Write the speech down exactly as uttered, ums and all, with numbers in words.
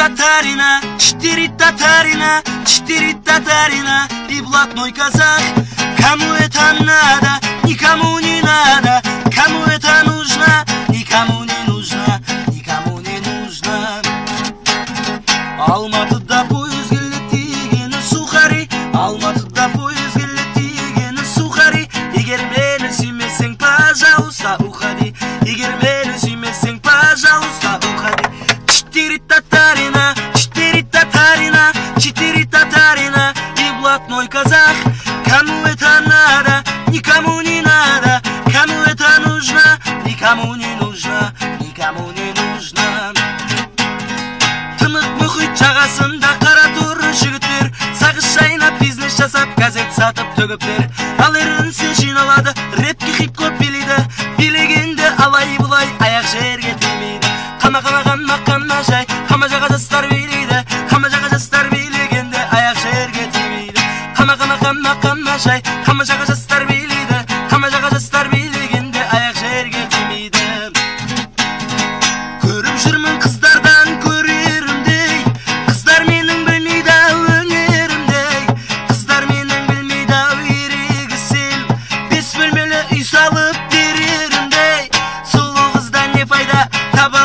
татарина, четыре татарина, четыре татарина и блатной казах. Кому это надо, никому не надо. Кому это нужно, никому не нужно, никому не нужно. Алматыда поезд келет дегені сухари, Алматыда поезд келет дегені сухари. Егер мені сүймесең, пожалуйста, уходи. Егер мені сүймесең, пожалуйста, уходи. Четыре татарина, четыре татарина, четыре татарина и блатной казах. Кому это надо, никому не надо. Кому это нужно, никому не нужно, никому не нужно. Тынық мұхит жағасында қара торы жігіттер сағыз шайнап бизнес жасап газет сатып төгіптер. Ал ерінсе жиналады, рэпке хип-хоп билейді. Билегенде алай бұлай аяқ жерге тимейді. Қама қама қама қама жай, қама жаға жастар билейді. Қама жаға жастар билегенде аяқ жерге тимейді. Қама қама қама қама жай, қама жаға жастар билейді. Қама жаға жастар билегенде аяқ жерге тимейді. Көріп жүрмін қыздардан көрерімдей, қыздар менің білмейді өнерімдей. Қыздар менің білмейді ерегісін, бес бөлмелі үй салып берерімдей. Сұлу қыздан не пайда таба